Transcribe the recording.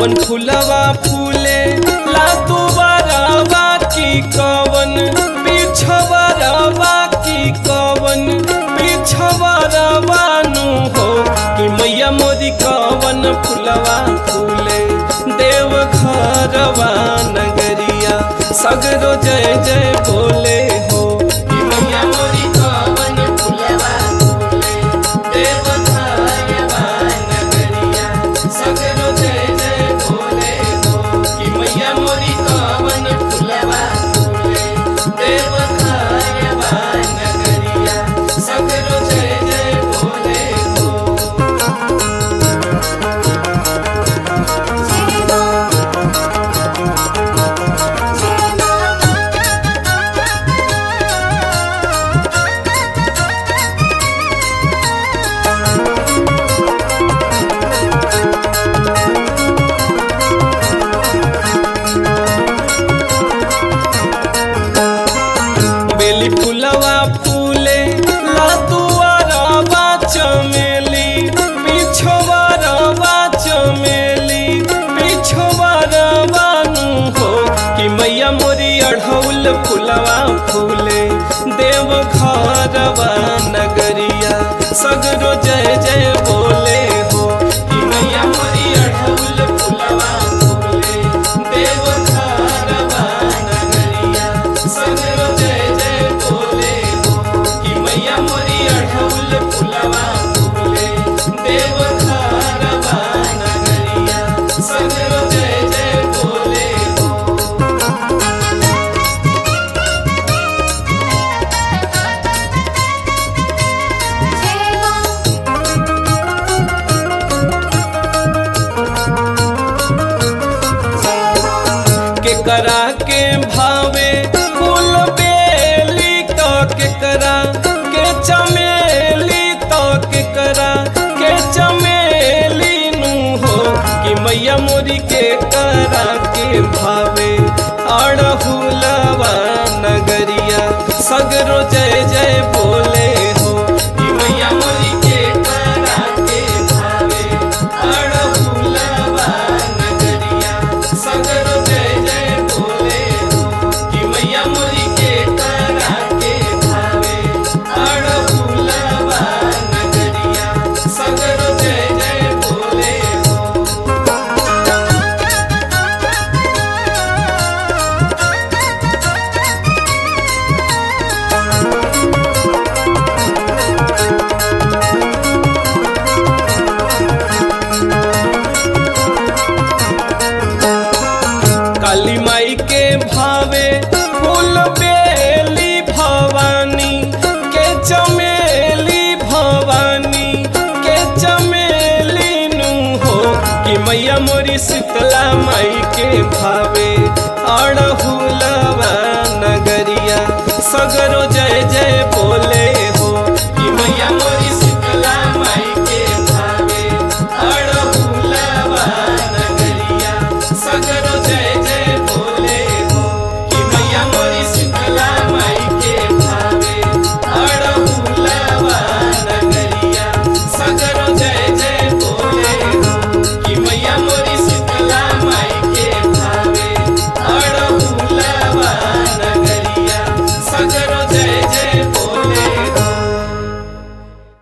कवन फुलवा फूले ला दुबारावा की कवन पिछवारावा की कवन पिछवारावा नु हो कि मैया मोरी कवन फुलवा फूले देव घरवा नगरिया सगरो जय जय बोले हो कि मैया मोरी कवन फुलवा फूले देव घरवा नगरिया सगरो जय जय बोले हो कि मैया मोरी कवन फुलवा फूले देव घरवा नगरिया सगरो जय जय बोले हो। बेली फुलवा फूले ला दुआरवा चमेली पिछवारवा चमेली पिछवारवा नु हो कि मैया मोरी अढ़ौल फुलवा फूले देव घरवा नगरिया सगरो जय जय बोले हो कि मैया मोरी अढ़ौल फुलवा फूले देव घरवा नगरिया सगरो जय जय बोले हो कि मैया मोरी अढ़ौल फुलवा फूले देव घरवा नगरिया सगरो जय जय बोले हो। केकरा के भावे फूल बेली तो केकरा के चमेली तो केकरा के चमेली नु हो कि मैया मोरी के करा के भावे अड़हुलवा नगरिया सगरो जय जय बोले हो कि मैया मोरी के करा के भावे अड़हुलवा नगरिया सगरो जय जय बोले हो कि मैया मोरी के करा के भावे अड़हुलवा नगरिया सगरो जय जय बोले हो। काली माई के भावे फूल बेली भवानी के चमेली भवानी के चमेली नु हो कि मैया मोरी शीतला माई के भावे अड़हुलवा नगरिया सगरो जय जय बोले